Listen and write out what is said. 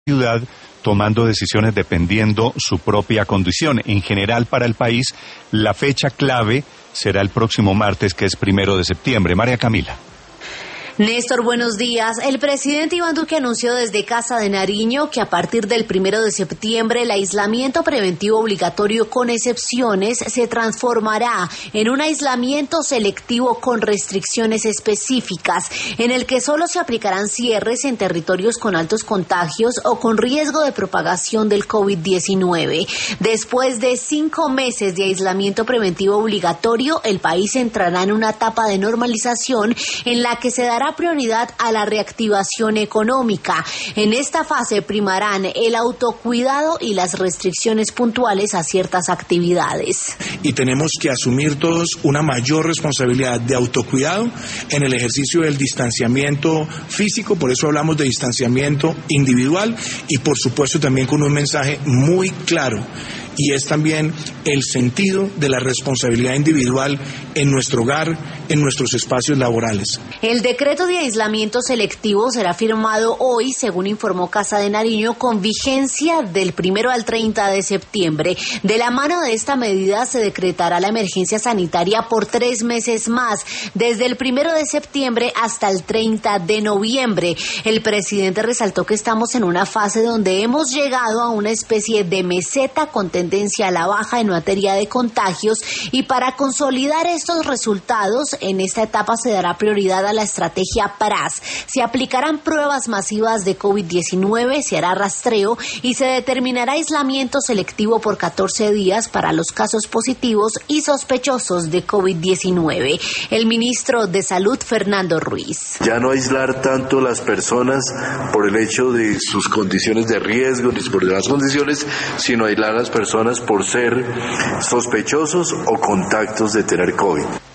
ciudad tomando decisiones dependiendo su propia condición. En general, para el país, la fecha clave será el próximo martes, que es 1 de septiembre. María Camila. Néstor, buenos días. El presidente Iván Duque anunció desde Casa de Nariño que a partir del 1 de septiembre el aislamiento preventivo obligatorio con excepciones se transformará en un aislamiento selectivo con restricciones específicas, en el que solo se aplicarán cierres en territorios con altos contagios o con riesgo de propagación del COVID-19. Después de 5 meses de aislamiento preventivo obligatorio, el país entrará en una etapa de normalización en la que se dará prioridad a la reactivación económica. En esta fase primarán el autocuidado y las restricciones puntuales a ciertas actividades. Y tenemos que asumir todos una mayor responsabilidad de autocuidado en el ejercicio del distanciamiento físico, por eso hablamos de distanciamiento individual y por supuesto también con un mensaje muy claro. Y es también el sentido de la responsabilidad individual en nuestro hogar, en nuestros espacios laborales. El decreto de aislamiento selectivo será firmado hoy, según informó Casa de Nariño, con vigencia del 1 al 30 de septiembre. De la mano de esta medida se decretará la emergencia sanitaria por 3 meses más, desde el 1 de septiembre hasta el 30 de noviembre. El presidente resaltó que estamos en una fase donde hemos llegado a una especie de meseta con tendencia a la baja en materia de contagios, y para consolidar estos resultados, en esta etapa se dará prioridad a la estrategia PRAS. Se aplicarán pruebas masivas de COVID-19, se hará rastreo y se determinará aislamiento selectivo por 14 días para los casos positivos y sospechosos de COVID-19. El ministro de Salud, Fernando Ruiz. Ya no aislar tanto las personas por el hecho de sus condiciones de riesgo ni por demás condiciones, sino aislar a las personas por ser sospechosos o contactos de tener COVID.